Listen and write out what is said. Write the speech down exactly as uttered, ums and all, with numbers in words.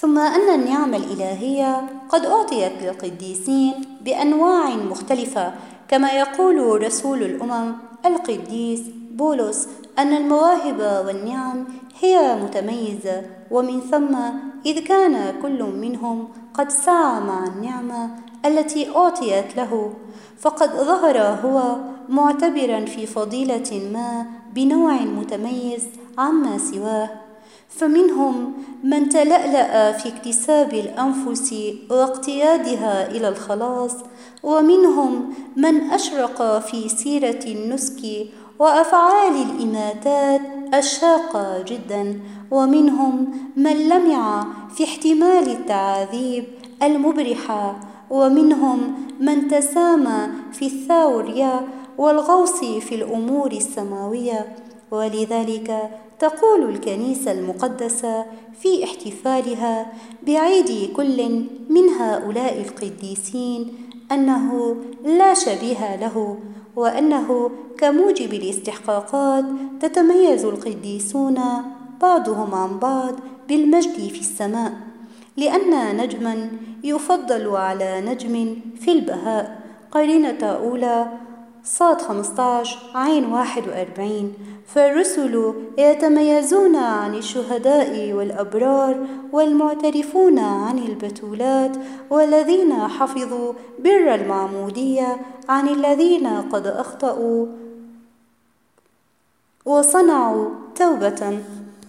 ثم أن النعم الإلهية قد أعطيت للقديسين بأنواع مختلفة، كما يقول رسول الأمم القديس بولس أن المواهب والنعم هي متميزة، ومن ثم إذ كان كل منهم قد سعى مع النعمة التي أعطيت له، فقد ظهر هو معتبرا في فضيلة ما بنوع متميز عما سواه. فمنهم من تلألأ في اكتساب الأنفس واقتيادها إلى الخلاص، ومنهم من أشرق في سيرة النسك وأفعال الإماتات الشاقة جدا، ومنهم من لمع في احتمال التعاذيب المبرحة، ومنهم من تسامى في الثورية والغوص في الأمور السماوية. ولذلك تقول الكنيسة المقدسة في احتفالها بعيد كل من هؤلاء القديسين أنه لا شبيه له، وأنه كموجب الاستحقاقات تتميز القديسون بعضهم عن بعض بالمجد في السماء، لأن نجما يفضل على نجم في البهاء. قرينة أولى صاد خمسة عشر عين واحد وأربعين. فالرسل يتميزون عن الشهداء والأبرار والمعترفون عن البتولات، والذين حفظوا بر المعمودية عن الذين قد أخطأوا وصنعوا توبة.